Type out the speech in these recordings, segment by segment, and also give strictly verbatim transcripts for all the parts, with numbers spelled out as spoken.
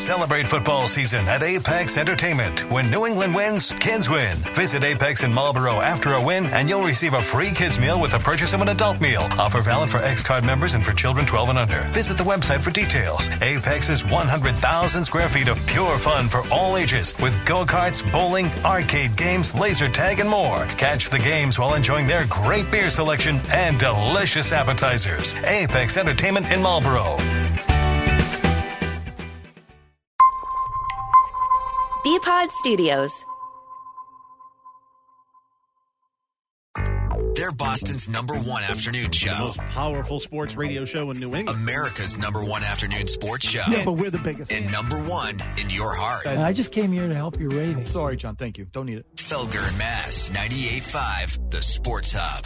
Celebrate football season at Apex Entertainment. When New England wins, kids win. Visit Apex in Marlboro after a win, and you'll receive a free kids meal with the purchase of an adult meal. Offer valid for X-Card members and for children twelve and under. Visit the website for details. Apex is one hundred thousand square feet of pure fun for all ages with go-karts, bowling, arcade games, laser tag, and more. Catch the games while enjoying their great beer selection and delicious appetizers. Apex Entertainment in Marlboro. B-Pod Studios. They're Boston's number one afternoon show. The most powerful sports radio show in New England. America's number one afternoon sports show. Yeah, but we're the biggest. And number one in your heart. And I just came here to help your ratings. Sorry, John. Thank you. Don't need it. Felger and Mass, ninety-eight point five, the Sports Hub.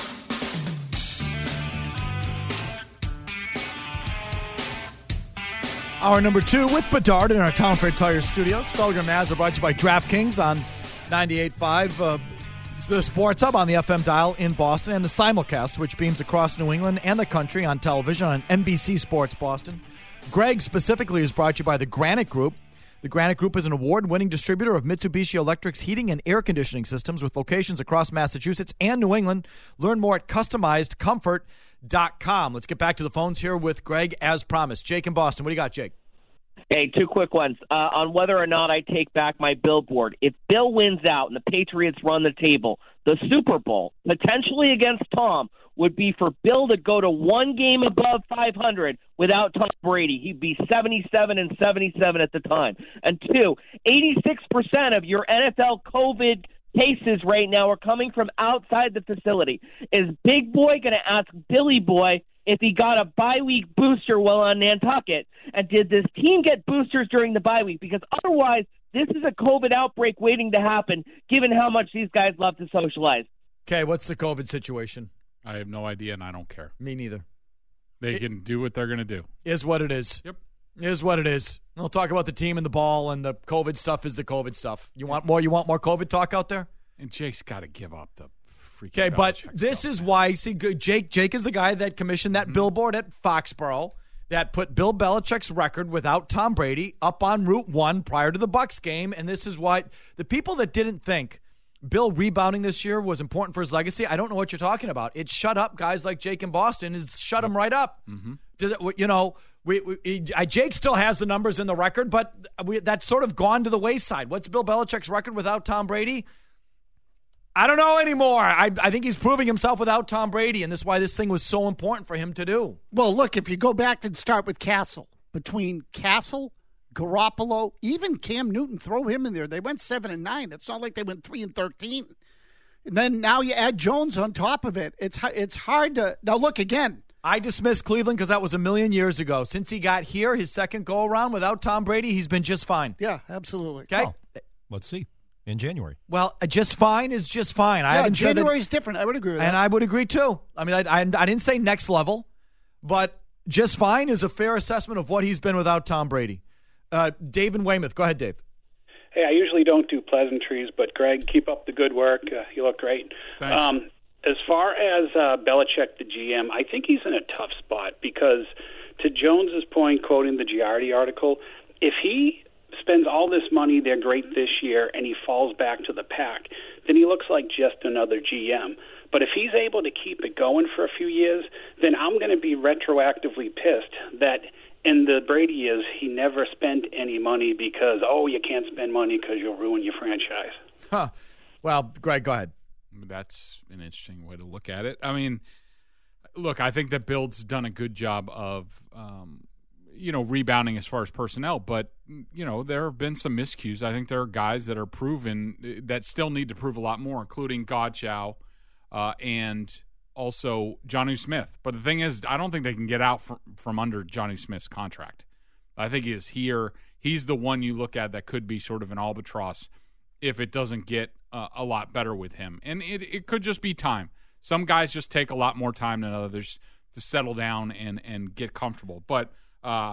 Hour number two with Bedard in our Town Fair Tire Studios. Felger and Maz are brought to you by DraftKings on ninety-eight point five. Uh, the Sports Hub on the F M dial in Boston, and the simulcast, which beams across New England and the country on television on N B C Sports Boston. Greg specifically is brought to you by the Granite Group. The Granite Group is an award-winning distributor of Mitsubishi Electric's heating and air conditioning systems with locations across Massachusetts and New England. Learn more at customized comfort dot com. Let's get back to the phones here with Greg as promised. Jake in Boston. What do you got, Jake? Hey, two quick ones. Uh, on whether or not I take back my billboard. If Bill wins out and the Patriots run the table, the Super Bowl, potentially against Tom, would be for Bill to go to one game above five hundred without Tom Brady. He'd be seventy-seven and seventy-seven at the time. And two, eighty-six percent of your N F L COVID cases right now are coming from outside the facility. Is Big Boy going to ask Billy Boy if he got a bye week booster while on Nantucket? And did this team get boosters during the bye week? Because otherwise, this is a COVID outbreak waiting to happen, given how much these guys love to socialize. Okay, what's the COVID situation? I have no idea, and I don't care. Me neither. They it can do what they're going to do. Is what it is. Yep. Is what it is. We'll talk about the team and the ball, and the COVID stuff is the COVID stuff. You want more? You want more COVID talk out there? And Jake's got to give up the freaking Okay, but Belichick this stuff, is man. why, see, good- Jake Jake is the guy that commissioned that mm-hmm. billboard at Foxborough that put Bill Belichick's record without Tom Brady up on Route one prior to the Bucs game, and this is why the people that didn't think Bill rebounding this year was important for his legacy, I don't know what you're talking about. It shut up guys like Jake in Boston. It's shut him right up. Mm-hmm. Does it, you know, we, we, he, Jake still has the numbers in the record, but we, that's sort of gone to the wayside. What's Bill Belichick's record without Tom Brady? I don't know anymore. I, I think he's proving himself without Tom Brady, and this is why this thing was so important for him to do. Well, look, if you go back and start with Castle, between Castle, Garoppolo, even Cam Newton, throw him in there. They went seven and nine. It's not like they went three and thirteen. And then now you add Jones on top of it. It's it's hard to now look again. I dismissed Cleveland because that was a million years ago. Since he got here, his second go around without Tom Brady, he's been just fine. Yeah, absolutely. Okay, oh, let's see. In January. Well, uh, just fine is just fine. I yeah, haven't said January is that, different. I would agree with and that. I would agree too. I mean, I, I, I didn't say next level, but just fine is a fair assessment of what he's been without Tom Brady. Uh, Dave in Weymouth. Go ahead, Dave. Hey, I usually don't do pleasantries, but Greg, keep up the good work. Uh, you look great. Thanks. Um, as far as uh, Belichick, the G M, I think he's in a tough spot because, to Jones's point, quoting the Giardi article, if he spends all this money, they're great this year, and he falls back to the pack, then he looks like just another G M. But if he's able to keep it going for a few years, then I'm going to be retroactively pissed that in the Brady years he never spent any money because, oh, you can't spend money because you'll ruin your franchise. Huh. Well, Greg, go ahead. That's an interesting way to look at it. I mean, look, I think that Bill's done a good job of, um, you know, rebounding as far as personnel, but, you know, there have been some miscues. I think there are guys that are proven that still need to prove a lot more, including Godchow uh, and also Jonnu Smith. But the thing is, I don't think they can get out from, from under Jonnu Smith's contract. I think he is here. He's the one you look at that could be sort of an albatross if it doesn't get uh, a lot better with him. And it, it could just be time. Some guys just take a lot more time than others to settle down and, and get comfortable. But uh,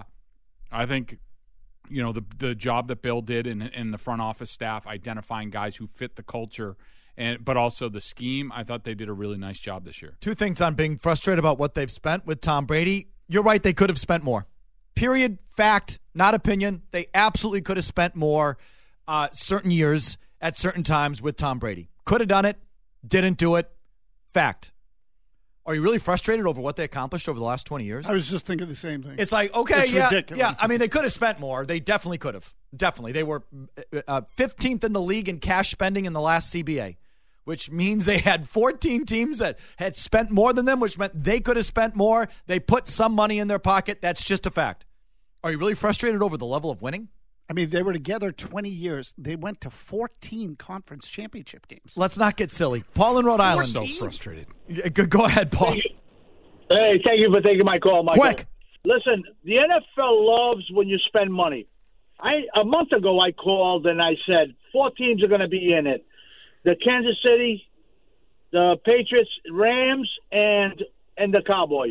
I think, you know, the the job that Bill did in, in the front office staff, identifying guys who fit the culture, and but also the scheme, I thought they did a really nice job this year. Two things on being frustrated about what they've spent with Tom Brady. You're right, they could have spent more. Period. Fact. not opinion. They absolutely could have spent more uh, certain years at certain times with Tom Brady. Could have done it, didn't do it. Fact. Are you really frustrated over what they accomplished over the last twenty years? I was just thinking the same thing. It's like, okay, it's yeah, ridiculous. yeah. I mean, they could have spent more. They definitely could have. Definitely. They were uh, fifteenth in the league in cash spending in the last C B A, which means they had fourteen teams that had spent more than them, which meant they could have spent more. They put some money in their pocket. That's just a fact. Are you really frustrated over the level of winning? I mean, they were together twenty years. They went to fourteen conference championship games. Let's not get silly. Paul in Rhode Island. So frustrated. Go, go ahead, Paul. Hey, thank you for taking my call, Michael. Quick. Listen, the N F L loves when you spend money. I a month ago I called and I said four teams are going to be in it: the Kansas City, the Patriots, Rams, and and the Cowboys.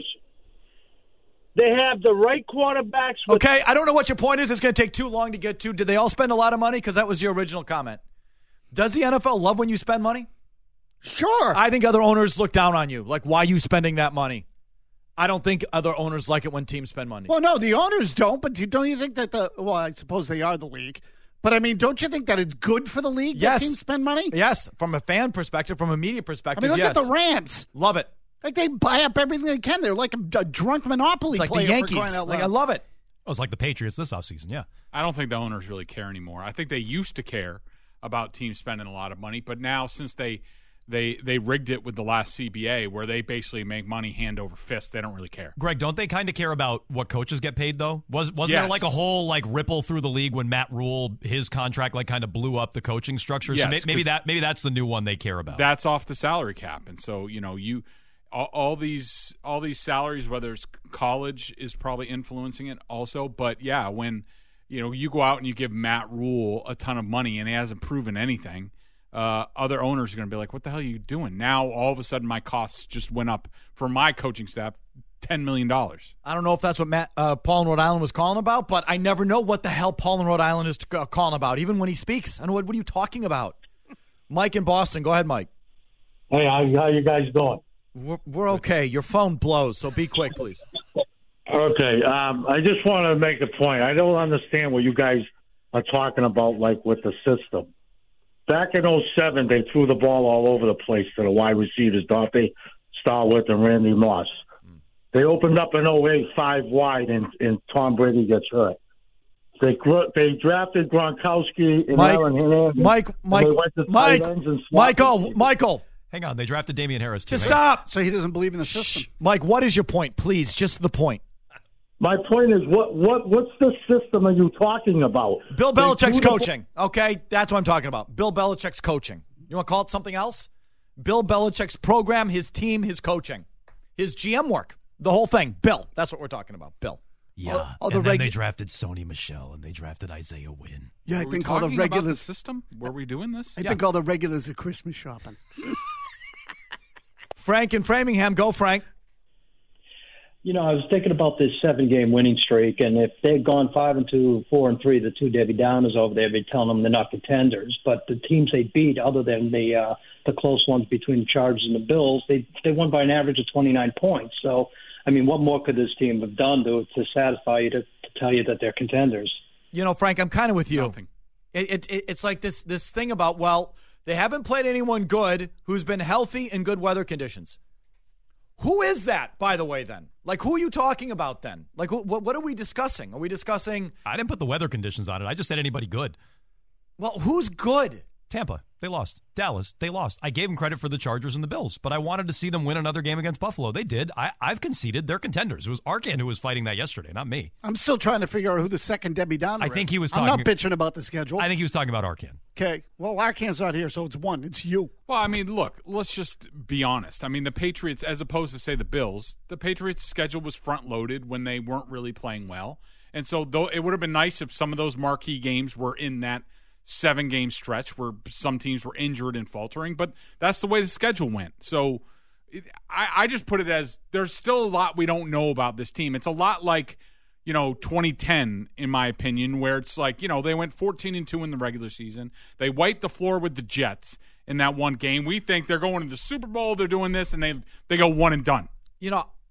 They have the right quarterbacks. With- okay, I don't know what your point is. It's going to take too long to get to. Did they all spend a lot of money? Because that was your original comment. Does the N F L love when you spend money? Sure. I think other owners look down on you. Like, why are you spending that money? I don't think other owners like it when teams spend money. Well, no, the owners don't, but you, don't you think that the – well, I suppose they are the league. But, I mean, don't you think that it's good for the league yes. that teams spend money? Yes, from a fan perspective, from a media perspective, I mean, look yes. at the Rams. Love it. Like, they buy up everything they can. They're like a, a drunk Monopoly it's like player the Yankees. for crying out loud. Like, I love it. Oh, it's like the Patriots this offseason, yeah. I don't think the owners really care anymore. I think they used to care about teams spending a lot of money, but now since they they they rigged it with the last C B A where they basically make money hand over fist, they don't really care. Greg, don't they kind of care about what coaches get paid, though? Was, wasn't yes. there like a whole like ripple through the league when Matt Rule, his contract like kind of blew up the coaching structure? Yes, so may, maybe that maybe that's the new one they care about. That's off the salary cap. And so, you know, you all, all these all these salaries, whether it's college is probably influencing it also. But, yeah, when, you know, you go out and you give Matt Rule a ton of money and he hasn't proven anything, Uh, other owners are going to be like, what the hell are you doing? Now, all of a sudden, my costs just went up for my coaching staff ten million dollars. I don't know if that's what Matt uh, Paul in Rhode Island was calling about, but I never know what the hell Paul in Rhode Island is uh, calling about, even when he speaks. I don't know, what, what are you talking about? Mike in Boston. Go ahead, Mike. Hey, how, how you guys doing? We're, we're okay. Your phone blows, so be quick, please. Okay, um, I just want to make a point. I don't understand what you guys are talking about, like, with the system. Back in oh seven, they threw the ball all over the place to the wide receivers, Dante Starwood and Randy Moss. Mm. They opened up in oh eight, five wide, and, and Tom Brady gets hurt. They they drafted Gronkowski and Mike, Aaron Hernandez. Mike, Mike, Mike, Michael, Michael. Hang on, they drafted Damian Harris, too. Just stop. So he doesn't believe in the system. Shh. Mike, what is your point, please? Just the point. My point is, what what what's the system are you talking about? Bill Belichick's the- coaching. Okay, that's what I'm talking about. Bill Belichick's coaching. You want to call it something else? Bill Belichick's program, his team, his coaching, his G M work, the whole thing. Bill, that's what we're talking about. Bill. Yeah, all, all and the then regu- they drafted Sony Michel, and they drafted Isaiah Wynn. Yeah, I Were think we all the talking about regulars. the system? Were we doing this? I Yeah. think all the regulars are Christmas shopping. Frank in Framingham. Go, Frank. You know, I was thinking about this seven-game winning streak, and if they'd gone five and two, four and three, the two Debbie Downers over there, they'd be telling them they're not contenders. But the teams they beat, other than the uh, the close ones between the Chargers and the Bills, they they won by an average of twenty-nine points. So, I mean, what more could this team have done to to satisfy you to, to tell you that they're contenders? You know, Frank, I'm kind of with you. Nothing. It, it, it, it's like this this thing about, well, they haven't played anyone good who's been healthy in good weather conditions. Who is that, by the way, then? Like, who are you talking about then? Like, wh- what, what are we discussing? Are we discussing... I didn't put the weather conditions on it. I just said anybody good. Well, who's good? Tampa, they lost. Dallas, they lost. I gave them credit for the Chargers and the Bills, but I wanted to see them win another game against Buffalo. They did. I, I've conceded they're contenders. It was Arkan who was fighting that yesterday, not me. I'm still trying to figure out who the second Debbie Downer I is. think he was I'm talking- not bitching about the schedule. I think he was talking about Arkan. Okay. Well, Arkan's not here, so it's one. It's you. Well, I mean, look, let's just be honest. I mean, the Patriots, as opposed to, say, the Bills, the Patriots' schedule was front-loaded when they weren't really playing well. And so though it would have been nice if some of those marquee games were in that seven-game stretch where some teams were injured and faltering, but that's the way the schedule went. So it, I, I just put it as there's still a lot we don't know about this team. It's a lot like, you know, twenty ten, in my opinion, where it's like, you know, they went fourteen and two in the regular season. They wiped the floor with the Jets in that one game. We think they're going to the Super Bowl, they're doing this, and they they go one and done. You know,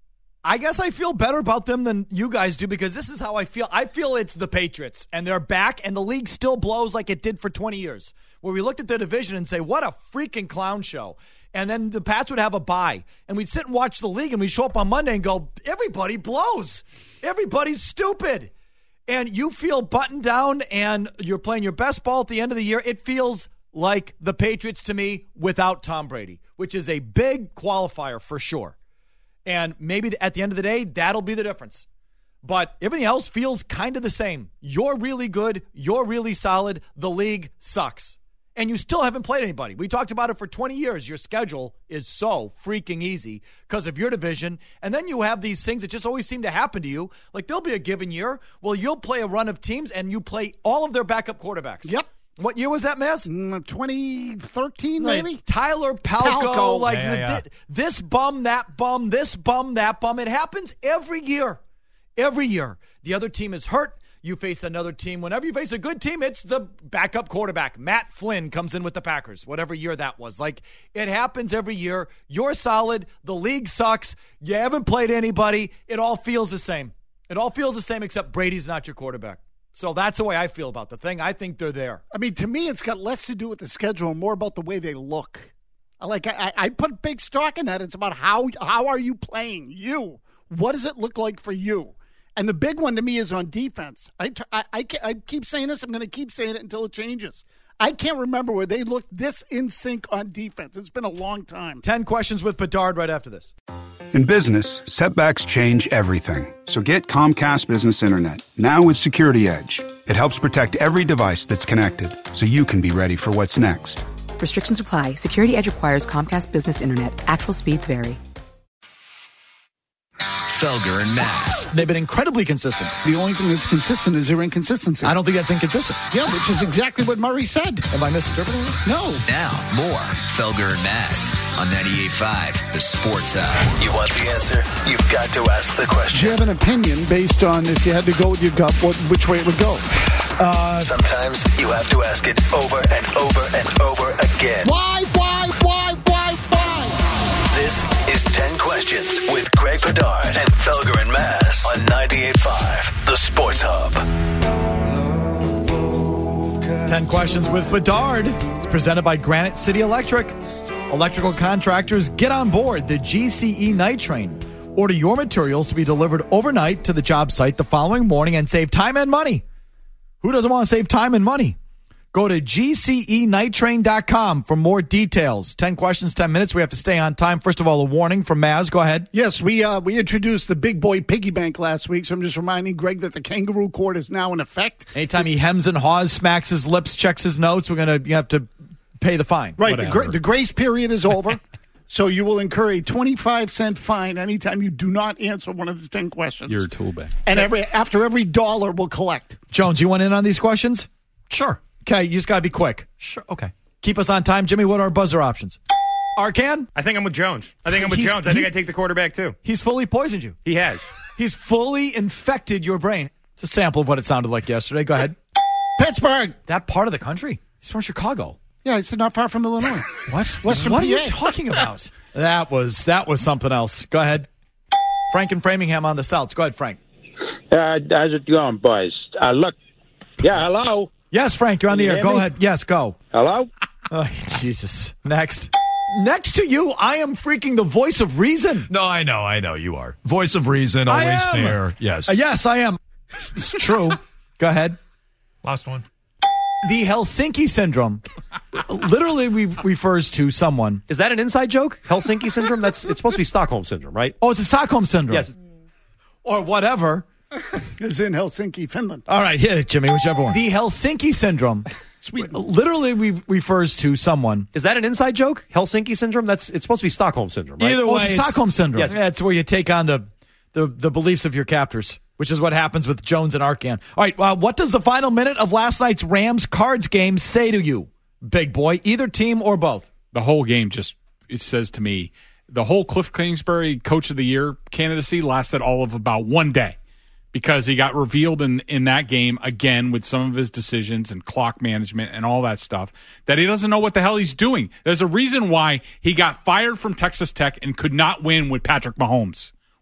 I guess I feel better about them than you guys do because this is how I feel. I feel it's the Patriots, and they're back, and the league still blows like it did for twenty years, where we looked at the division and say, what a freaking clown show. And then the Pats would have a bye, and we'd sit and watch the league, and we'd show up on Monday and go, everybody blows. Everybody's stupid. And you feel buttoned down, and you're playing your best ball at the end of the year. It feels like the Patriots to me without Tom Brady, which is a big qualifier for sure. And maybe at the end of the day, that'll be the difference. But everything else feels kind of the same. You're really good. You're really solid. The league sucks. And you still haven't played anybody. We talked about it for twenty years. Your schedule is so freaking easy because of your division. And then you have these things that just always seem to happen to you. Like there'll be a given year. Well, you'll play a run of teams and you play all of their backup quarterbacks. Yep. What year was that, Maz? twenty thirteen, maybe? Like Tyler Palco. Palco. Like yeah, the, yeah. this bum, that bum, this bum, that bum. It happens every year. Every year. The other team is hurt. You face another team. Whenever you face a good team, it's the backup quarterback. Matt Flynn comes in with the Packers, whatever year that was. Like, it happens every year. You're solid. The league sucks. You haven't played anybody. It all feels the same. It all feels the same except Brady's not your quarterback. So that's the way I feel about the thing. I think they're there. I mean, to me, it's got less to do with the schedule and more about the way they look. Like, I, I put big stock in that. It's about how how are you playing? You. What does it look like for you? And the big one to me is on defense. I, t- I, I, I keep saying this. I'm going to keep saying it until it changes. I can't remember where they looked this in sync on defense. It's been a long time. Ten questions with Bedard right after this. In business, setbacks change everything. So get Comcast Business Internet, now with Security Edge. It helps protect every device that's connected, so you can be ready for what's next. Restrictions apply. Security Edge requires Comcast Business Internet. Actual speeds vary. Felger and Mass. They've been incredibly consistent. The only thing that's consistent is their inconsistency. I don't think that's inconsistent. Yeah, which is exactly what Murray said. Am I misinterpreting it? No. Now, more Felger and Mass on ninety-eight point five, The Sports Hub. You want the answer? You've got to ask the Do question. you have an opinion based on if you had to go with your gut, what, which way it would go? Uh, Sometimes you have to ask it over and over and over again. Why, why, why, why, why? This is ten Questions with Greg Bedard and Felger and Mass on ninety-eight point five, The Sports Hub. ten Questions with Bedard. It's presented by Granite City Electric. Electrical contractors, get on board the G C E Night Train. Order your materials to be delivered overnight to the job site the following morning and save time and money. Who doesn't want to save time and money? Go to G C E night train dot com for more details. ten questions, ten minutes. We have to stay on time. First of all, a warning from Maz. Go ahead. Yes, we uh, we introduced the big boy piggy bank last week, so I'm just reminding Greg that the kangaroo court is now in effect. Anytime he hems and haws, smacks his lips, checks his notes, we're going to you have to pay the fine. Right, the, gra- the grace period is over, so you will incur a twenty-five cent fine anytime you do not answer one of the ten questions. You're a tool bag. And every after every dollar, we'll collect. Jones, you want in on these questions? Sure. Okay, you just got to be quick. Sure. Okay. Keep us on time. Jimmy, what are our buzzer options? Arcan? I think I'm with Jones. I think I'm with He's- Jones. I think he- I take the quarterback, too. He's fully poisoned you. He has. He's fully infected your brain. It's a sample of what it sounded like yesterday. Go ahead. Pittsburgh. That part of the country? He's from Chicago. Yeah, it's not far from Illinois. What? Western What are P A. you talking about? that was that was something else. Go ahead. Frank and Framingham on the Souths. Go ahead, Frank. Uh, how's it going, boys? Uh, look. Yeah, hello? Yes, Frank, you're on the Can you air. hear Go me? ahead. Yes, go. Hello? Oh, Jesus. Next. Next to you, I am freaking the voice of reason. No, I know, I know you are. Voice of reason, I always am. fair. Yes. Uh, yes, I am. It's true. Go ahead. Last one. The Helsinki syndrome literally re- refers to someone. Is that an inside joke? Helsinki syndrome? That's it's supposed to be Stockholm syndrome, right? Oh, it's a Stockholm syndrome. Yes. Or whatever. It's in Helsinki, Finland. All right, hit it, Jimmy, whichever one. The Helsinki syndrome literally re- refers to someone. Is that an inside joke? Helsinki syndrome? That's it's supposed to be Stockholm syndrome, right? Either Oh, way, it's- it's Stockholm syndrome. Yes. Yeah, it's where you take on the, the, the beliefs of your captors, which is what happens with Jones and Arcan. All right, uh, what does the final minute of last night's Rams-Cards game say to you, big boy? Either team or both? The whole game just, it says to me, the whole Cliff Kingsbury Coach of the Year candidacy lasted all of about one day because he got revealed in, in that game again with some of his decisions and clock management and all that stuff that he doesn't know what the hell he's doing. There's a reason why he got fired from Texas Tech and could not win with Patrick Mahomes.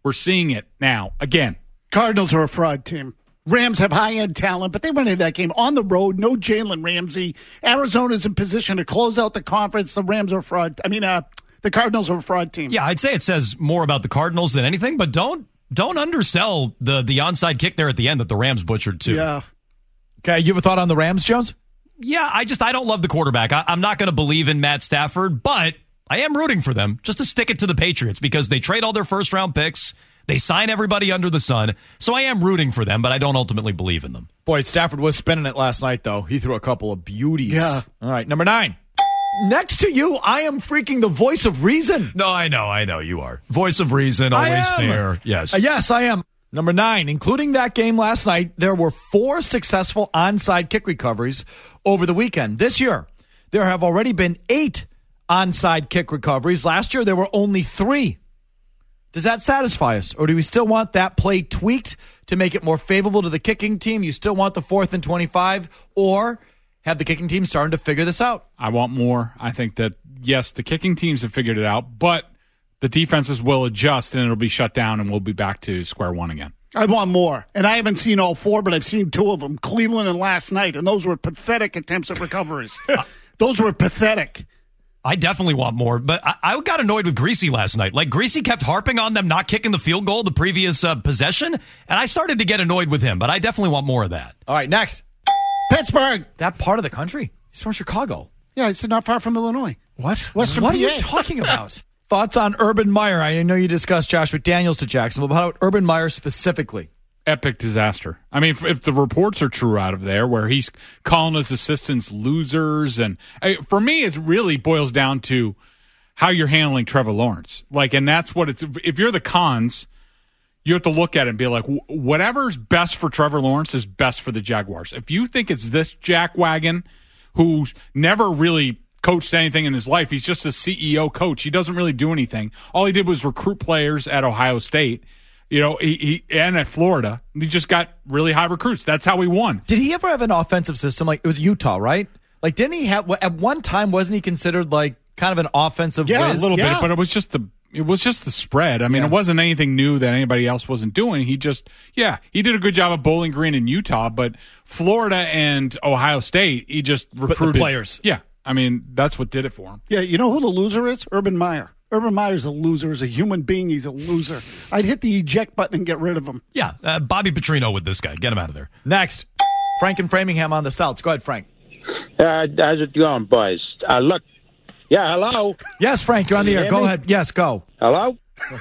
We're seeing it now again. Cardinals are a fraud team. Rams have high-end talent, but they went into that game on the road. No Jalen Ramsey. Arizona's in position to close out the conference. The Rams are a fraud. I mean, uh, the Cardinals are a fraud team. Yeah, I'd say it says more about the Cardinals than anything, but don't don't undersell the the onside kick there at the end that the Rams butchered too. Yeah. Okay, you have a thought on the Rams, Jones? Yeah, I just I don't love the quarterback. I, I'm not going to believe in Matt Stafford, but I am rooting for them just to stick it to the Patriots because they trade all their first round picks. They sign everybody under the sun. So I am rooting for them, but I don't ultimately believe in them. Boy, Stafford was spinning it last night, though. He threw a couple of beauties. Yeah. All right, number nine. Next to you, I am freaking the voice of reason. No, I know, I know you are. Voice of reason, always there. Yes. Uh, yes, I am. Number nine, including that game last night, there were four successful onside kick recoveries over the weekend. This year, there have already been eight onside kick recoveries. Last year, there were only three. Does that satisfy us, or do we still want that play tweaked to make it more favorable to the kicking team? You still want the fourth and twenty-five, or have the kicking team starting to figure this out? I want more. I think that, yes, the kicking teams have figured it out, but the defenses will adjust, and it'll be shut down, and we'll be back to square one again. I want more. And I haven't seen all four, but I've seen two of them, Cleveland and last night, and those were pathetic attempts at recoveries. Those were pathetic. I definitely want more, but I, I got annoyed with Greasy last night. Like, Greasy kept harping on them not kicking the field goal the previous uh, possession, and I started to get annoyed with him, but I definitely want more of that. All right, next. Pittsburgh. That part of the country? He's from Chicago. Yeah, he's not far from Illinois. What? Western What P A. are you talking about? Thoughts on Urban Meyer? I know you discussed Josh McDaniels to Jacksonville, but how about Urban Meyer specifically? Epic disaster. I mean, if, if the reports are true out of there, where he's calling his assistants losers, and I, for me, it really boils down to how you're handling Trevor Lawrence. Like, and that's what it's. If you're the cons, you have to look at it and be like, whatever's best for Trevor Lawrence is best for the Jaguars. If you think it's this jackwagon who's never really coached anything in his life, he's just a C E O coach. He doesn't really do anything. All he did was recruit players at Ohio State. You know, he, he and at Florida, he just got really high recruits. That's how he won. Did he ever have an offensive system? Like, it was Utah, right? Like, didn't he have, at one time, wasn't he considered like kind of an offensive yeah, whiz? a little yeah. bit, but it was just the it was just the spread. I mean, yeah. It wasn't anything new that anybody else wasn't doing. He just, yeah, he did a good job at Bowling Green in Utah, but Florida and Ohio State, he just recruited players. Yeah, I mean, that's what did it for him. Yeah, you know who the loser is? Urban Meyer. Urban Meyer's a loser. As a human being, he's a loser. I'd hit the eject button and get rid of him. Yeah, uh, Bobby Petrino with this guy. Get him out of there. Next, Frank and Framingham on the Souths. Go ahead, Frank. Uh, how's it going, boys? Uh, look, yeah, hello? Yes, Frank, you're on the Can air. you Go hear me? ahead. Yes, go. Hello?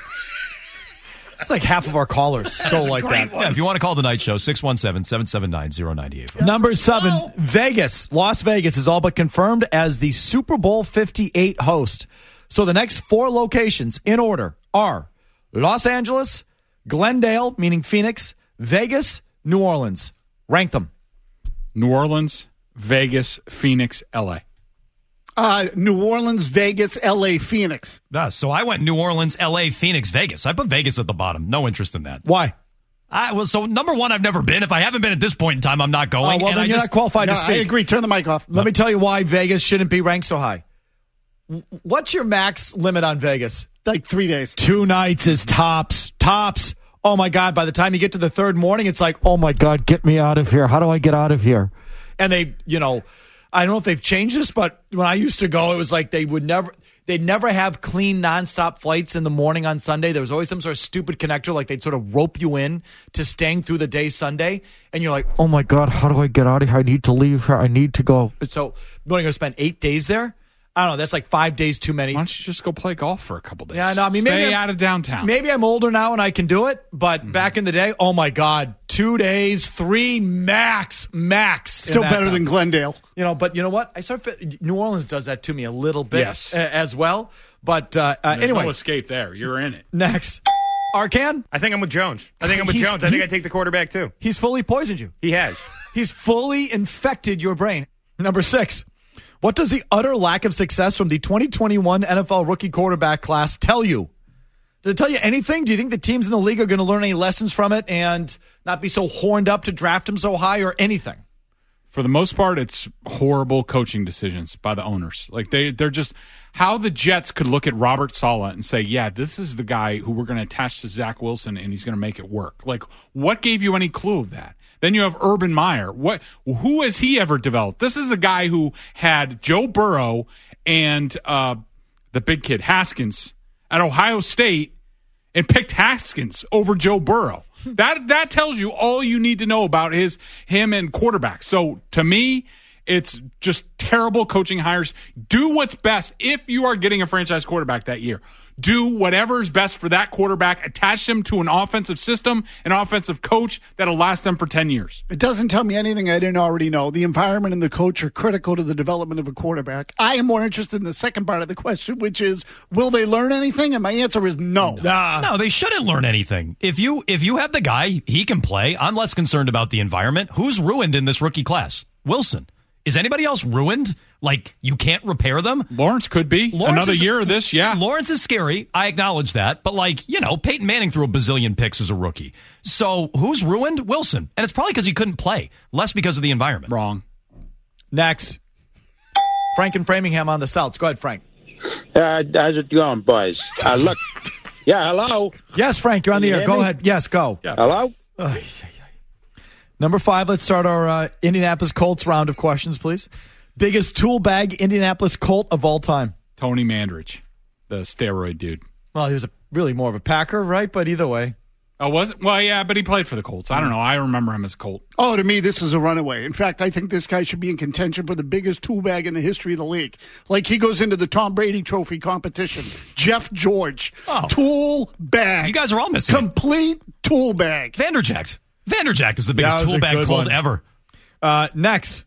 That's like half of our callers go like that. Yeah, if you want to call the night show, six one seven, seven seven nine, zero nine eight. Number seven, oh. Vegas. Las Vegas is all but confirmed as the Super Bowl fifty-eight host. So the next four locations in order are Los Angeles, Glendale, meaning Phoenix, Vegas, New Orleans. Rank them. New Orleans, Vegas, Phoenix, L A. Uh, New Orleans, Vegas, L A, Phoenix. Uh, so I went New Orleans, L A, Phoenix, Vegas. I put Vegas at the bottom. No interest in that. Why? I, well, so number one, I've never been. If I haven't been at this point in time, I'm not going. Oh, well, and then I you're just, not qualified no, to speak. I agree. Turn the mic off. Let me tell you why Vegas shouldn't be ranked so high. What's your max limit on Vegas? Like three days. Two nights is tops. Tops. Oh, my God. By the time you get to the third morning, it's like, oh, my God, get me out of here. How do I get out of here? And they, you know, I don't know if they've changed this, but when I used to go, it was like they would never, they'd never have clean nonstop flights in the morning on Sunday. There was always some sort of stupid connector, like they'd sort of rope you in to staying through the day Sunday. And you're like, oh, my God, how do I get out of here? I need to leave here. I need to go. So when I go spend eight days there, I don't know. That's like five days too many. Why don't you just go play golf for a couple days? Yeah, no, I mean, Stay maybe out of downtown. Maybe I'm older now and I can do it, but mm-hmm. back in the day, oh my God, two days, three max, max. Still better time. than Glendale. You know, but you know what? I start. New Orleans does that to me a little bit yes. uh, as well. But uh, uh, There's anyway, no escape there. You're in it. Next, Arcan. I think I'm with Jones. I think I'm with He's, Jones. I he, think I take the quarterback too. He's fully poisoned you. He has. He's fully infected your brain. Number six. What does the utter lack of success from the twenty twenty-one N F L rookie quarterback class tell you? Does it tell you anything? Do you think the teams in the league are going to learn any lessons from it and not be so horned up to draft him so high or anything? For the most part, it's horrible coaching decisions by the owners. Like they, they're just how the Jets could look at Robert Saleh and say, "Yeah, this is the guy who we're going to attach to Zach Wilson, and he's going to make it work." Like, what gave you any clue of that? Then you have Urban Meyer. What? Who has he ever developed? This is the guy who had Joe Burrow and uh, the big kid Haskins at Ohio State, and picked Haskins over Joe Burrow. That that tells you all you need to know about his him and quarterback. So to me, it's just terrible coaching hires. Do what's best if you are getting a franchise quarterback that year. Do whatever is best for that quarterback. Attach them to an offensive system, an offensive coach that'll last them for ten years. It doesn't tell me anything I didn't already know. The environment and the coach are critical to the development of a quarterback. I am more interested in the second part of the question, which is, will they learn anything? And my answer is no. Nah. No, they shouldn't learn anything. If you if you have the guy, he can play. I'm less concerned about the environment. Who's ruined in this rookie class? Wilson. Is anybody else ruined? Like, you can't repair them? Lawrence could be. Lawrence Another is, year of this, yeah. Lawrence is scary. I acknowledge that. But, like, you know, Peyton Manning threw a bazillion picks as a rookie. So, who's ruined? Wilson. And it's probably because he couldn't play, less because of the environment. Wrong. Next. Frank and Framingham on the Souths. Go ahead, Frank. Uh, how's it going, boys? Uh, look. Yeah, hello? Yes, Frank, you're on Can the you air. hear Go me? ahead. Yes, go. Yeah. Hello? Uh, Number five, let's start our uh, Indianapolis Colts round of questions, please. Biggest tool bag Indianapolis Colt of all time? Tony Mandrich, the steroid dude. Well, he was a, really more of a Packer, right? But either way. Oh, was it? Well, yeah, but he played for the Colts. I don't know. I remember him as a Colt. Oh, to me, this is a runaway. In fact, I think this guy should be in contention for the biggest tool bag in the history of the league. Like, he goes into the Tom Brady Trophy competition. Jeff George. Oh. Tool bag. You guys are all missing Complete it. tool bag. Vanderjagt. Vanderjagt is the biggest That was tool a bag good Colt one. ever. Uh, next.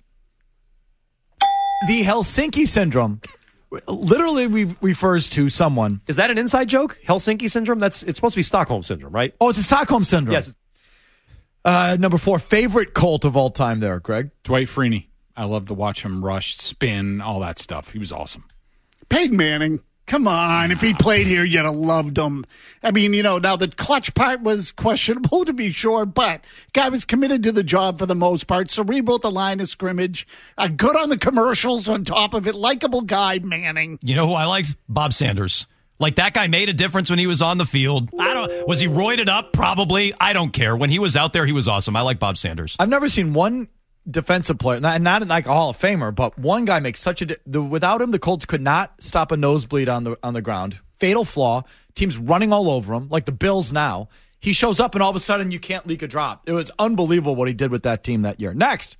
The Helsinki syndrome literally re- refers to someone. Is that an inside joke? Helsinki syndrome? That's it's supposed to be Stockholm syndrome, right? Oh, it's a Stockholm syndrome. Yes. Uh, number four, favorite Colt of all time there, Greg? Dwight Freeney. I love to watch him rush, spin, all that stuff. He was awesome. Peyton Manning. Come on. If he played here, you'd have loved him. I mean, you know, now the clutch part was questionable, to be sure, but guy was committed to the job for the most part. Cerebral at the line of scrimmage. Uh, good on the commercials on top of it. Likable guy, Manning. You know who I liked? Bob Sanders. Like, that guy made a difference when he was on the field. I don't. Was he roided up? Probably. I don't care. When he was out there, he was awesome. I like Bob Sanders. I've never seen one defensive player, not, not like a Hall of Famer, but one guy makes such a di- the, without him, the Colts could not stop a nosebleed on the on the ground. Fatal flaw. Teams running all over him, like the Bills now. He shows up, and all of a sudden, you can't leak a drop. It was unbelievable what he did with that team that year. Next.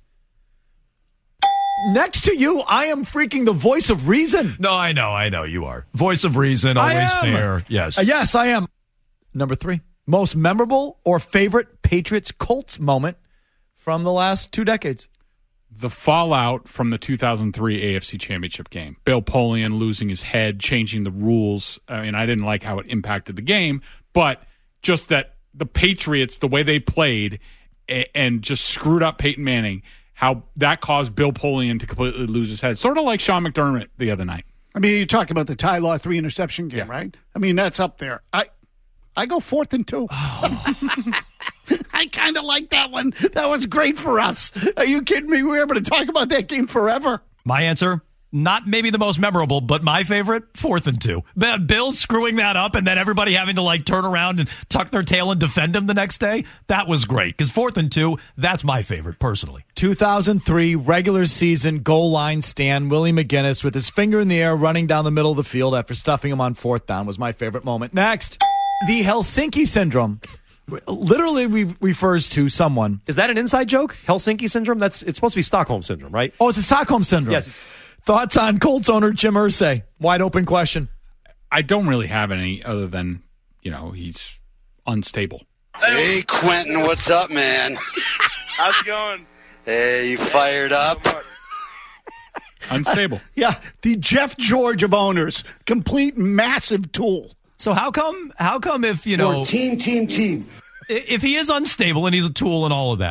Next to you, I am freaking the voice of reason. No, I know, I know you are. Voice of reason, always there. Yes. Uh, yes, I am. Number three, most memorable or favorite Patriots Colts moment from the last two decades. The fallout from the two thousand three A F C Championship game. Bill Polian losing his head, changing the rules. I mean, I didn't like how it impacted the game, but just that the Patriots, the way they played and just screwed up Peyton Manning, how that caused Bill Polian to completely lose his head. Sort of like Sean McDermott the other night. I mean, you talk about the Ty Law three interception game, yeah. right? I mean, that's up there. I I go fourth and two. Oh. I kind of like that one. That was great for us. Are you kidding me? We were able to talk about that game forever. My answer, not maybe the most memorable, but my favorite, fourth and two. Bill screwing that up and then everybody having to like turn around and tuck their tail and defend him the next day. That was great because fourth and two, that's my favorite personally. two thousand three regular season goal line stand. Willie McGinnis with his finger in the air running down the middle of the field after stuffing him on fourth down was my favorite moment. Next, the Helsinki syndrome. Literally re- refers to someone. Is that an inside joke? Helsinki syndrome? That's it's supposed to be Stockholm syndrome, right? Oh, it's a Stockholm syndrome. Yes. Thoughts on Colts owner Jim Irsay? Wide open question. I don't really have any other than, you know, he's unstable. Hey, Quentin, what's up, man? How's it going? Hey, you fired up? Unstable. Uh, yeah, the Jeff George of owners. Complete massive tool. So how come, how come if, you know... Or team, team, team. If he is unstable and he's a tool and all of that,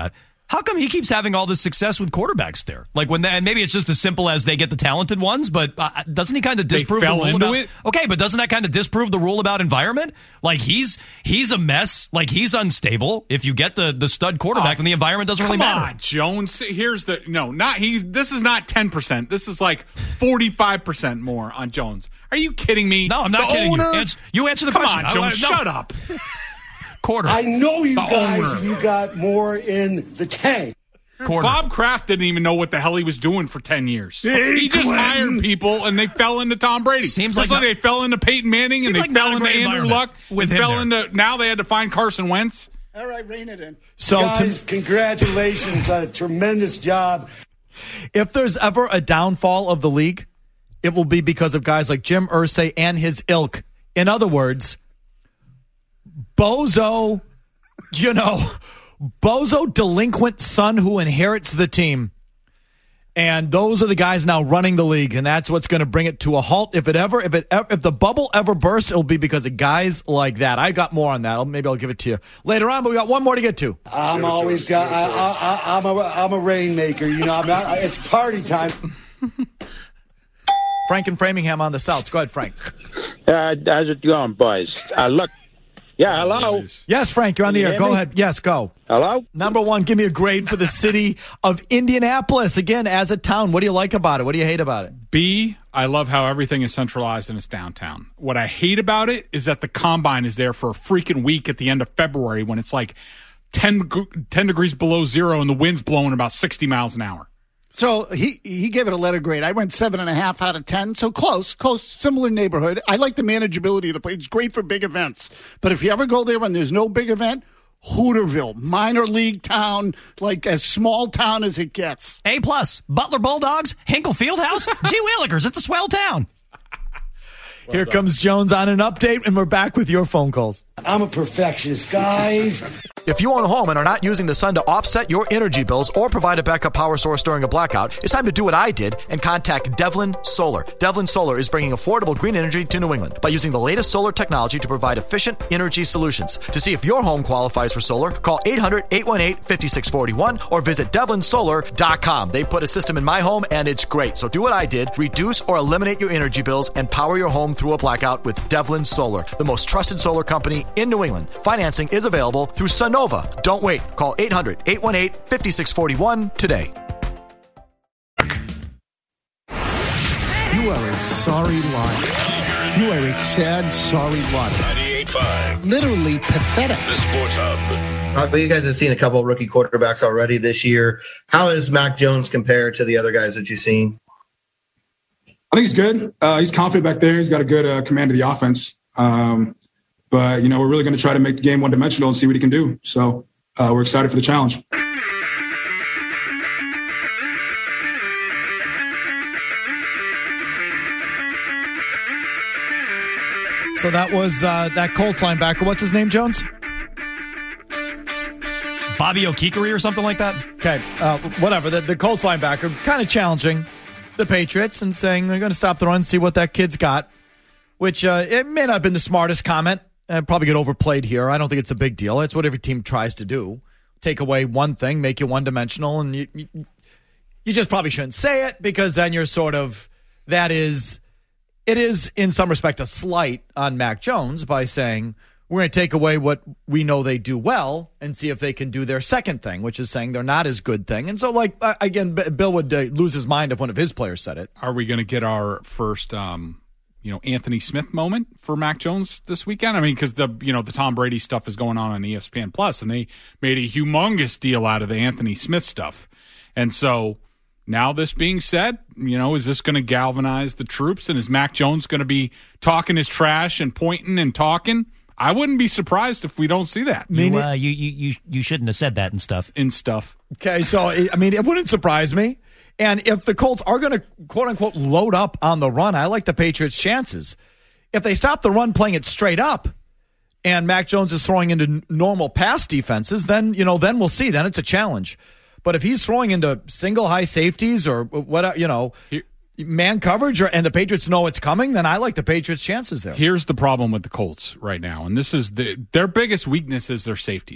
How come he keeps having all this success with quarterbacks there? Like when, they, and maybe it's just as simple as they get the talented ones, but uh, doesn't he kind of disprove they fell the rule into about, it? Okay, but doesn't that kind of disprove the rule about environment? Like he's he's a mess. Like he's unstable. If you get the the stud quarterback, oh, then the environment doesn't really matter. Come on, Jones. Here's the no, not he. This is not ten percent. This is like forty-five percent more on Jones. Are you kidding me? No, I'm not the kidding owner, you. Answer, you answer the come question. on, Jones. I, I, no. Shut up. Quarter. I know you The guys. owner. You got more in the tank. Quarter. Bob Kraft didn't even know what the hell he was doing for ten years. Hey, he just Quentin. hired people, and they fell into Tom Brady. Seems just like like they fell into Peyton Manning, and they like fell not a into great Andrew environment Luck, with and him fell there. into now they had to find Carson Wentz. All right, rein it in. So guys, to, congratulations. A tremendous job. if there's ever a downfall of the league, it will be because of guys like Jim Irsay and his ilk. In other words, bozo, you know, bozo delinquent son who inherits the team. And those are the guys now running the league, and that's what's going to bring it to a halt. If it ever, if it, ever, if the bubble ever bursts, it'll be because of guys like that. I got more on that. I'll, maybe I'll give it to you later on. But we got one more to get to. I'm always got. I, I, I, I'm a. I'm a rainmaker. You know. I'm not. It's party time. Frank and Framingham on the South. Go ahead, Frank. Uh, how's it going, boys? Uh, look. Yeah, hello. Yes, Frank, you're on the Can you air. hear Go me? ahead. Yes, go. Hello? Number one, give me a grade for the city of Indianapolis. Again, as a town, what do you like about it? What do you hate about it? B, I love how everything is centralized and it's downtown. What I hate about it is that the combine is there for a freaking week at the end of February when it's like ten, ten degrees below zero and the wind's blowing about sixty miles an hour. So he he gave it a letter grade. I went seven and a half out of ten. So close, close, similar neighborhood. I like the manageability of the place. It's great for big events. But if you ever go there when there's no big event, Hooterville, minor league town, like as small town as it gets. A plus, Butler Bulldogs, Hinkle Fieldhouse, G. Wheelikers. It's a swell town. Well Here done. comes Jones on an update, and we're back with your phone calls. I'm a perfectionist, guys. If you own a home and are not using the sun to offset your energy bills or provide a backup power source during a blackout, it's time to do what I did and contact Devlin Solar. Devlin Solar is bringing affordable green energy to New England by using the latest solar technology to provide efficient energy solutions. To see if your home qualifies for solar, call eight hundred, eight one eight, five six four one or visit devlin solar dot com. They put a system in my home and it's great. So do what I did, reduce or eliminate your energy bills and power your home through a blackout with Devlin Solar, the most trusted solar company in New England. Financing is available through Sunnova. Don't wait. Call eight hundred, eight one eight, five six four one today. You are a sorry liar. You are a sad, sorry liar. ninety-eight point five. Literally pathetic. The Sports Hub. Uh, but you guys have seen a couple of rookie quarterbacks already this year. How does Mac Jones compare to the other guys that you've seen? I think he's good. Uh, he's confident back there. He's got a good uh, command of the offense. Um, but, you know, we're really going to try to make the game one-dimensional and see what he can do. So uh, we're excited for the challenge. So that was uh, that Colts linebacker. What's his name, Jones? Bobby Okikari or something like that? Okay, uh, whatever. The, the Colts linebacker, kind of challenging the Patriots and saying they're going to stop the run, see what that kid's got, which uh, it may not have been the smartest comment. And probably get overplayed here. I don't think it's a big deal. It's what every team tries to do. Take away one thing, make you one-dimensional, and you, you, you just probably shouldn't say it because then you're sort of, that is, it is in some respect a slight on Mac Jones by saying we're going to take away what we know they do well and see if they can do their second thing, which is saying they're not as good thing. And so, like, again, Bill would uh, lose his mind if one of his players said it. Are we going to get our first, um, you know, Anthony Smith moment for Mac Jones this weekend? I mean, because the, you know, the Tom Brady stuff is going on on E S P N Plus, and they made a humongous deal out of the Anthony Smith stuff. And so now this being said, you know, is this going to galvanize the troops? And is Mac Jones going to be talking his trash and pointing and talking? I wouldn't be surprised if we don't see that. You, uh, you, you, you, you shouldn't have said that and stuff. In stuff. Okay, so, I mean, it wouldn't surprise me. And if the Colts are going to, quote-unquote, load up on the run, I like the Patriots' chances. If they stop the run playing it straight up and Mac Jones is throwing into normal pass defenses, then, you know, then we'll see. Then it's a challenge. But if he's throwing into single high safeties or what, you know, man coverage or, and the Patriots know it's coming, then I like the Patriots' chances there. Here's the problem with the Colts right now, and this is the, their biggest weakness is their safeties.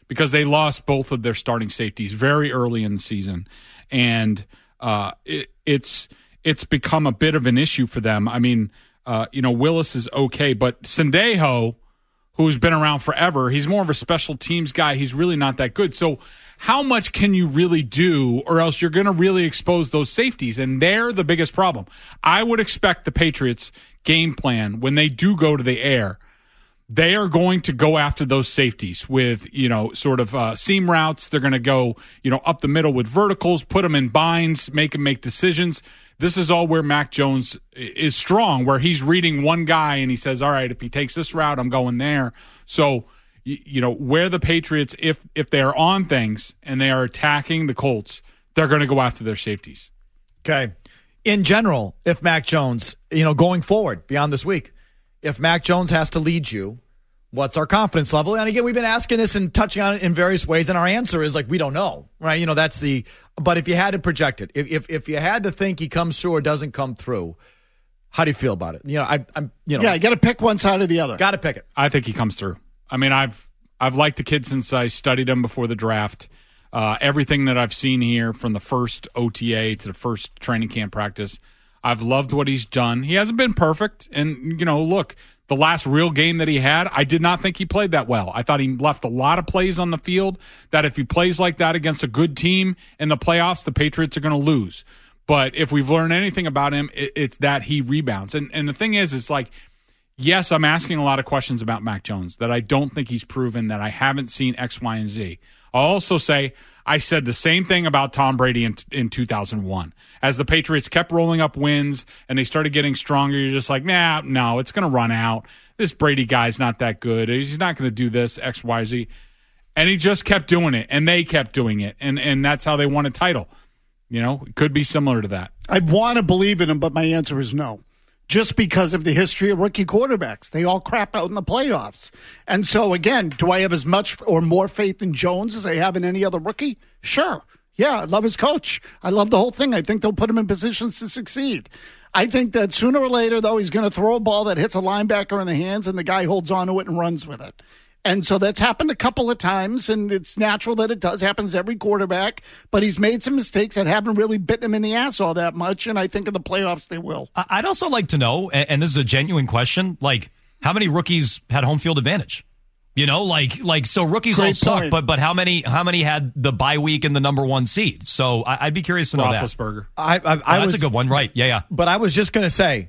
because they lost both of their starting safeties very early in the season, and uh, it, it's it's become a bit of an issue for them. I mean, uh, you know, Willis is okay, but Sendejo, who's been around forever, he's more of a special teams guy. He's really not that good. So how much can you really do, or else you're going to really expose those safeties? And they're the biggest problem. I would expect the Patriots' game plan, when they do go to the air, they are going to go after those safeties with, you know, sort of uh, seam routes. They're going to go, you know, up the middle with verticals, put them in binds, make them make decisions. This is all where Mac Jones is strong, where he's reading one guy and he says, all right, if he takes this route, I'm going there. So, you know, where the Patriots, if if they are on things and they are attacking the Colts, they're going to go after their safeties. Okay. In general, if Mac Jones, you know, going forward beyond this week, if Mac Jones has to lead you, what's our confidence level? And again, we've been asking this and touching on it in various ways, and our answer is like, we don't know, right? You know, that's the, but if you had to project it, if if, if you had to think he comes through or doesn't come through, how do you feel about it? You know, I, I'm, you know. Yeah, you got to pick one side or the other. Got to pick it. I think he comes through. I mean, I've I've liked the kid since I studied him before the draft. Uh, everything that I've seen here from the first O T A to the first training camp practice, I've loved what he's done. He hasn't been perfect. And, you know, look, the last real game that he had, I did not think he played that well. I thought he left a lot of plays on the field that if he plays like that against a good team in the playoffs, the Patriots are going to lose. But if we've learned anything about him, it, it's that he rebounds. And and the thing is, it's like, yes, I'm asking a lot of questions about Mac Jones that I don't think he's proven, that I haven't seen X, Y, and Z. I'll also say I said the same thing about Tom Brady in, in two thousand one. As the Patriots kept rolling up wins and they started getting stronger, you're just like, nah, no, it's going to run out. This Brady guy's not that good. He's not going to do this, X, Y, Z. And he just kept doing it, and they kept doing it, and, and that's how they won a title. You know, it could be similar to that. I want to believe in him, but my answer is no. Just because of the history of rookie quarterbacks. They all crap out in the playoffs. And so, again, do I have as much or more faith in Jones as I have in any other rookie? Sure. Yeah, I love his coach. I love the whole thing. I think they'll put him in positions to succeed. I think that sooner or later, though, he's going to throw a ball that hits a linebacker in the hands and the guy holds on to it and runs with it. And so that's happened a couple of times, and it's natural that it does. Happens to every quarterback, but he's made some mistakes that haven't really bitten him in the ass all that much, and I think in the playoffs they will. I'd also like to know, and this is a genuine question, like how many rookies had home field advantage? You know, like like so rookies Great all suck, point. but but how many how many had the bye week and the number one seed? So I, I'd be curious to know that. Roethlisberger. I, I, I Oh, that's was, a good one, right? Yeah, yeah. But I was just going to say,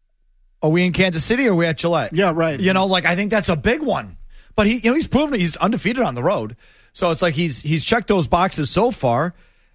are we in Kansas City or are we at Gillette? Yeah, right. You know, like I think that's a big one. But he, you know, he's proven he's undefeated on the road. So it's like he's he's checked those boxes so far.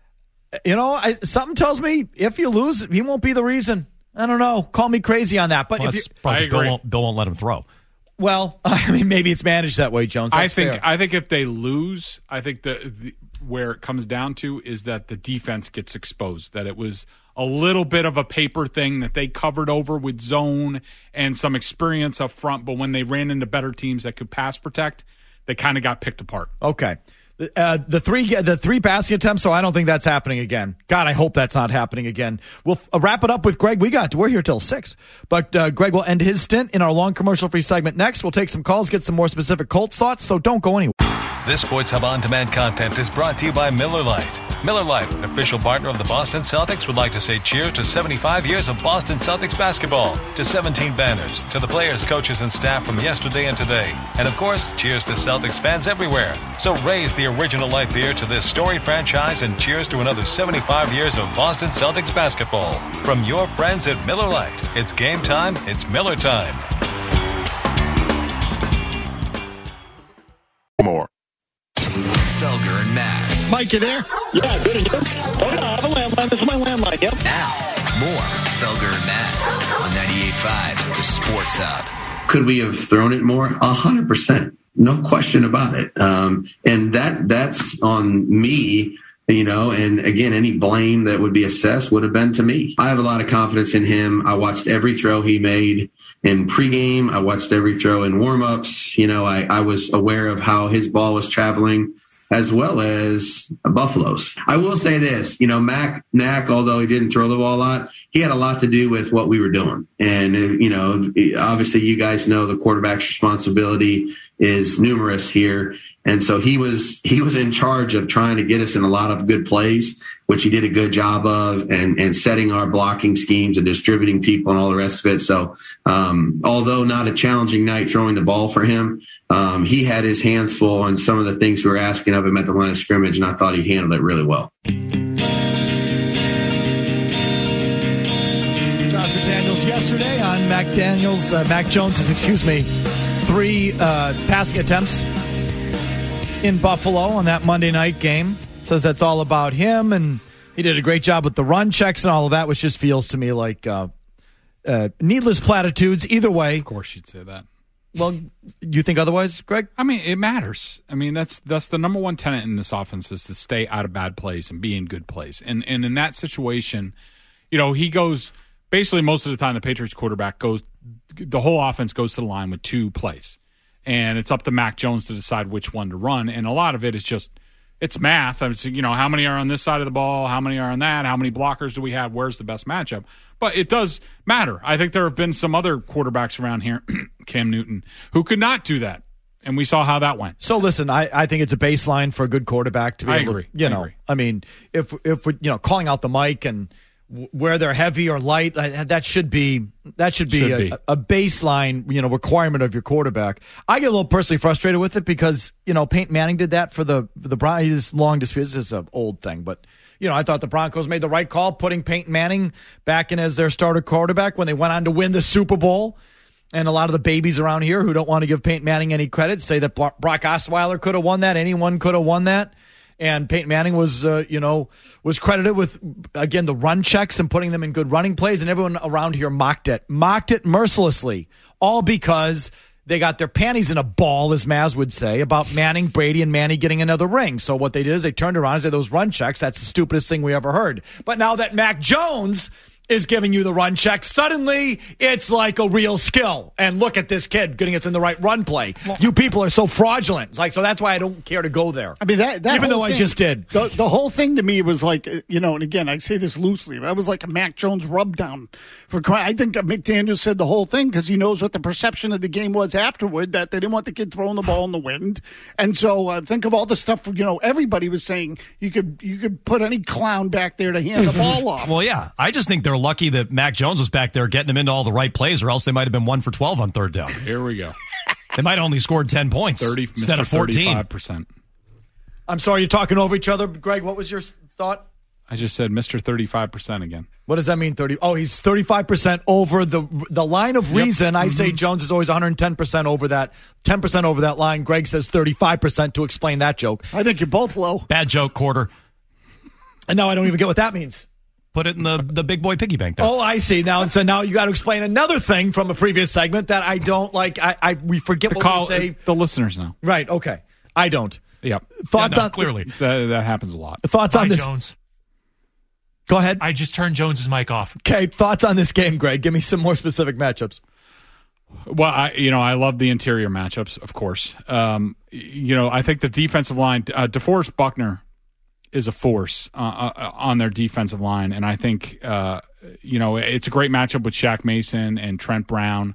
You know, I, something tells me if you lose, he won't be the reason. I don't know. Call me crazy on that. But Well, if that's you, probably 'cause I Bill agree. won't, Bill won't let him throw. well, I mean, maybe it's managed that way, Jones. That's I think fair. I think if they lose, I think the, the where it comes down to is that the defense gets exposed. That it was a little bit of a paper thing that they covered over with zone and some experience up front, but when they ran into better teams that could pass protect, they kind of got picked apart. Okay. Uh, the three the three passing attempts, so I don't think that's happening again. God, I hope that's not happening again. We'll uh, wrap it up with Greg. We got we're here till six, but uh, Greg will end his stint in our long commercial-free segment next. We'll take some calls, get some more specific Colts thoughts, so don't go anywhere. This Sports Hub On-Demand content is brought to you by Miller Lite. Miller Lite, an official partner of the Boston Celtics, would like to say cheers to seventy-five years of Boston Celtics basketball, to seventeen banners, to the players, coaches, and staff from yesterday and today. And, of course, cheers to Celtics fans everywhere. So raise the original light beer to this storied franchise and cheers to another seventy-five years of Boston Celtics basketball. From your friends at Miller Lite, it's game time, it's Miller time. More. Felger and Mass. Mike, you there? Yeah, good. Oh, no, I have a landline. This is my landline. Yep. Now, more Felger and Mass on ninety-eight point five, the Sports Hub. Could we have thrown it more? A hundred percent. No question about it. Um, and that that's on me, you know, and again, any blame that would be assessed would have been to me. I have a lot of confidence in him. I watched every throw he made in pregame. I watched every throw in warmups. You know, I, I was aware of how his ball was traveling, as well as Buffalo's. I will say this, you know, Mac Knack, although he didn't throw the ball a lot, he had a lot to do with what we were doing. And, you know, obviously you guys know the quarterback's responsibility is numerous here. And so he was he was in charge of trying to get us in a lot of good plays, which he did a good job of, and, and setting our blocking schemes and distributing people and all the rest of it. So um, although not a challenging night throwing the ball for him, um, he had his hands full on some of the things we were asking of him at the line of scrimmage, and I thought he handled it really well. Josh McDaniels yesterday on Mac Daniels, uh, Mac Jones's, excuse me, three uh, passing attempts in Buffalo on that Monday night game. Says that's all about him, and he did a great job with the run checks and all of that, which just feels to me like uh, uh, needless platitudes. Either way. Of course you'd say that. Well, you think otherwise, Greg? I mean, it matters. I mean, that's that's the number one tenet in this offense is to stay out of bad plays and be in good plays. And and in that situation, you know, he goes basically most of the time the Patriots quarterback goes, the whole offense goes to the line with two plays. And it's up to Mac Jones to decide which one to run. And a lot of it is just, it's math. It's, you know, how many are on this side of the ball? How many are on that? How many blockers do we have? Where's the best matchup? But it does matter. I think there have been some other quarterbacks around here, Cam Newton, who could not do that. And we saw how that went. So listen, I, I think it's a baseline for a good quarterback to be I able agree. to, you I know, agree. I mean, if, if we, you know, calling out the mic and where they're heavy or light, that should be that should be, Should a, be. a baseline, you know, requirement of your quarterback. I get a little personally frustrated with it because, you know, Peyton Manning did that for the for the Broncos. Long dispute. This is an old thing, but you know, I thought the Broncos made the right call putting Peyton Manning back in as their starter quarterback when they went on to win the Super Bowl. And a lot of the babies around here who don't want to give Peyton Manning any credit say that Brock Osweiler could have won that. Anyone could have won that. And Peyton Manning was, uh, you know, was credited with, again, the run checks and putting them in good running plays. And everyone around here mocked it, mocked it mercilessly, all because they got their panties in a ball, as Maz would say, about Manning, Brady, and Manny getting another ring. So what they did is they turned around and said, those run checks, that's the stupidest thing we ever heard. But now that Mac Jones is giving you the run check, suddenly it's like a real skill. And look at this kid getting us in the right run play. You people are so fraudulent. It's like, so that's why I don't care to go there. I mean, that, that even whole though thing, I just did. The, the whole thing to me was like, you know, and again, I say this loosely, that was like a Mac Jones rub down. For I think McDaniel said the whole thing because he knows what the perception of the game was afterward, that they didn't want the kid throwing the ball in the wind. And so uh, think of all the stuff, you know, everybody was saying you could you could put any clown back there to hand the ball off. Well, yeah. I just think they're lucky that Mac Jones was back there getting them into all the right plays, or else they might have been one for twelve on third down. Here we go. They might have only scored ten points thirty instead of fourteen. thirty-five percent. I'm sorry, you're talking over each other. Greg, what was your thought? I just said Mister thirty-five percent again. What does that mean, thirty? Oh, he's thirty-five percent over the the line of reason. Yep. I mm-hmm. say Jones is always one hundred ten percent over that, ten percent over that line. Greg says thirty-five percent to explain that joke. I think you're both low. Bad joke, quarter. And now I don't even get what that means. Put it in the, the big boy piggy bank. There. Oh, I see. Now, so now you got to explain another thing from a previous segment that I don't like. I, I we forget The what call, we say. The listeners know. Right. Okay. I don't. Yep. Thoughts Yeah, no, on clearly that, that happens a lot. Thoughts on Hi, this? Jones. Go ahead. I just turned Jones's mic off. Okay. Thoughts on this game, Greg? Give me some more specific matchups. Well, I, you know, I love the interior matchups, of course. Um, you know, I think the defensive line, uh, DeForest Buckner is a force uh, uh, on their defensive line, and I think uh, you know it's a great matchup with Shaq Mason and Trent Brown.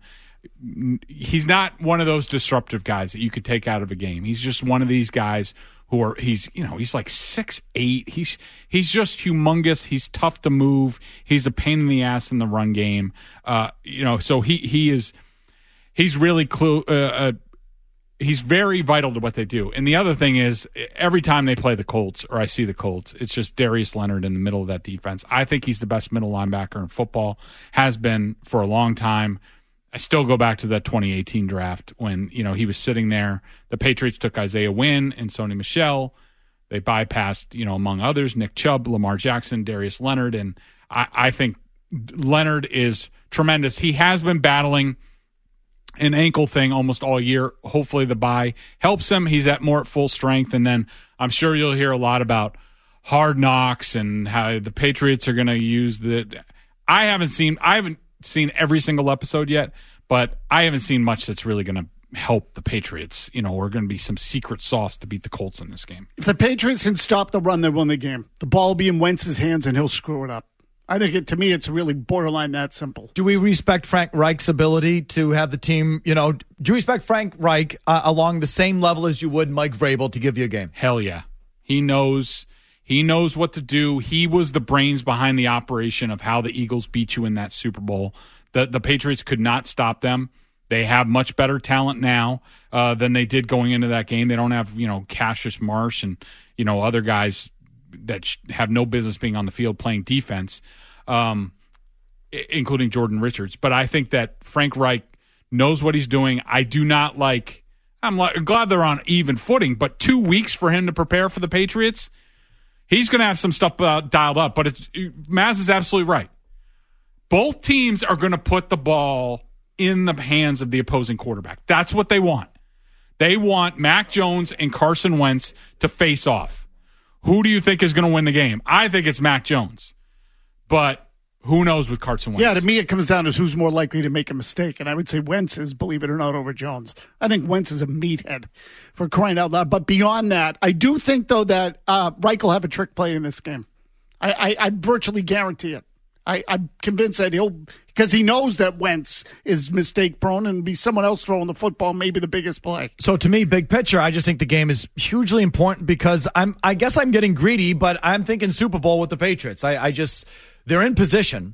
He's not one of those disruptive guys that you could take out of a game. He's just one of these guys who are he's you know he's like six eight. He's he's just humongous. He's tough to move. He's a pain in the ass in the run game. Uh, you know, so he he is he's really clue. Uh, uh, He's very vital to what they do. And the other thing is, every time they play the Colts, or I see the Colts, it's just Darius Leonard in the middle of that defense. I think he's the best middle linebacker in football, has been for a long time. I still go back to that twenty eighteen draft when, you know, he was sitting there. The Patriots took Isaiah Wynn and Sony Michel. They bypassed, you know, among others, Nick Chubb, Lamar Jackson, Darius Leonard. And I, I think Leonard is tremendous. He has been battling an ankle thing almost all year. Hopefully the bye helps him. He's at more at full strength. And then I'm sure you'll hear a lot about Hard Knocks and how the Patriots are going to use the, I haven't seen, I haven't seen every single episode yet, but I haven't seen much that's really going to help the Patriots. You know, we're going to be some secret sauce to beat the Colts in this game. If the Patriots can stop the run, they win the game. The ball will be in Wentz's hands and he'll screw it up. I think it, to me, it's really borderline that simple. Do we respect Frank Reich's ability to have the team, you know, do you respect Frank Reich uh, along the same level as you would Mike Vrabel to give you a game? Hell yeah. He knows he knows what to do. He was the brains behind the operation of how the Eagles beat you in that Super Bowl. The the Patriots could not stop them. They have much better talent now uh, than they did going into that game. They don't have, you know, Cassius Marsh and, you know, other guys that sh- have no business being on the field playing defense, um, I- including Jordan Richards. But I think that Frank Reich knows what he's doing. I do not like – I'm li- glad they're on even footing, but two weeks for him to prepare for the Patriots, he's going to have some stuff uh, dialed up. But it's, Maz is absolutely right. Both teams are going to put the ball in the hands of the opposing quarterback. That's what they want. They want Mac Jones and Carson Wentz to face off. Who do you think is going to win the game? I think it's Mac Jones. But who knows with Carson Wentz? Yeah, to me it comes down to who's more likely to make a mistake. And I would say Wentz is, believe it or not, over Jones. I think Wentz is a meathead for crying out loud. But beyond that, I do think, though, that uh, Reich will have a trick play in this game. I, I, I virtually guarantee it. I, I'm convinced that he'll, because he knows that Wentz is mistake prone and be someone else throwing the football, maybe the biggest play. So to me, big picture, I just think the game is hugely important because I'm, I guess I'm getting greedy, but I'm thinking Super Bowl with the Patriots. I, I just, they're in position.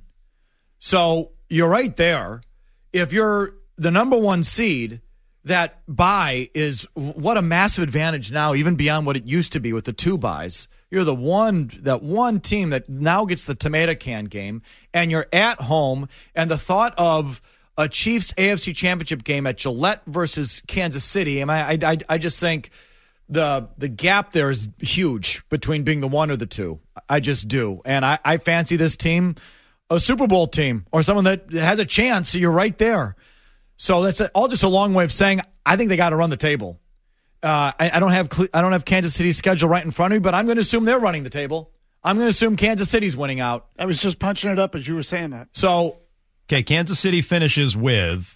So you're right there. If you're the number one seed, that bye is what a massive advantage now, even beyond what it used to be with the two byes. You're the one, that one team that now gets the tomato can game, and you're at home, and the thought of a Chiefs A F C Championship game at Gillette versus Kansas City, and I, I, I just think the the gap there is huge between being the one or the two. I just do, and I, I fancy this team a Super Bowl team or someone that has a chance. So you're right there. So that's all just a long way of saying I think they got to run the table. Uh, I, I don't have I don't have Kansas City's schedule right in front of me, but I'm going to assume they're running the table. I'm going to assume Kansas City's winning out. I was just punching it up as you were saying that. So, okay, Kansas City finishes with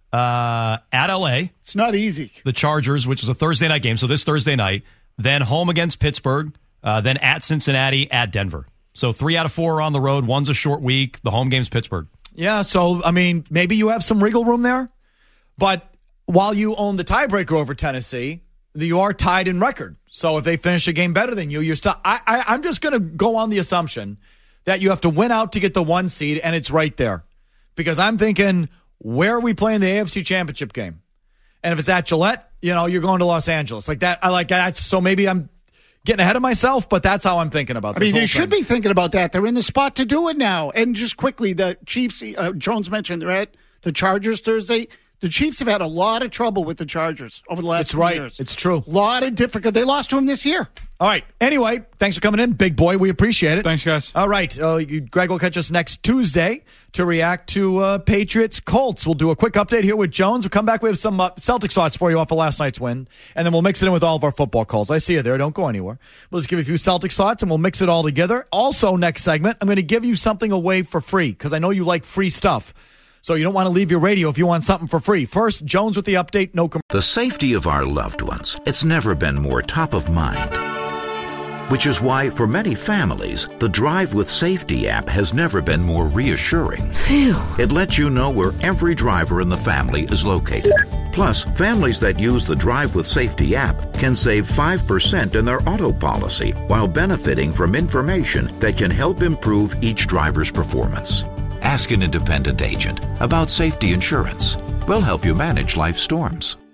uh, at L A. It's not easy. The Chargers, which is a Thursday night game, so this Thursday night. Then home against Pittsburgh. Uh, then at Cincinnati, at Denver. So three out of four are on the road. One's a short week. The home game's Pittsburgh. Yeah, so, I mean, maybe you have some wriggle room there. But while you own the tiebreaker over Tennessee, you are tied in record. So if they finish a game better than you, you're still. I, I, I'm just going to go on the assumption that you have to win out to get the one seed, and it's right there. Because I'm thinking, where are we playing the A F C Championship game? And if it's at Gillette, you know, you're going to Los Angeles. Like that, I like that. So maybe I'm getting ahead of myself, but that's how I'm thinking about I this mean, whole they should thing. be thinking about that. They're in the spot to do it now. And just quickly, the Chiefs, uh, Jones mentioned, they're at the Chargers Thursday. The Chiefs have had a lot of trouble with the Chargers over the last It's few right. years. It's true. A lot of difficult. They lost to him this year. All right. Anyway, thanks for coming in, big boy. We appreciate it. Thanks, guys. All right. Uh, you, Greg will catch us next Tuesday to react to uh, Patriots Colts. We'll do a quick update here with Jones. We'll come back. We have some uh, Celtics thoughts for you off of last night's win, and then we'll mix it in with all of our football calls. I see you there. Don't go anywhere. We'll just give you a few Celtics thoughts, and we'll mix it all together. Also, next segment, I'm going to give you something away for free because I know you like free stuff. So you don't want to leave your radio if you want something for free. First, Jones with the update. No commercial. The safety of our loved ones, it's never been more top of mind. Which is why, for many families, the Drive with Safety app has never been more reassuring. Phew. It lets you know where every driver in the family is located. Plus, families that use the Drive with Safety app can save five percent in their auto policy while benefiting from information that can help improve each driver's performance. Ask an independent agent about safety insurance. We'll help you manage life's storms.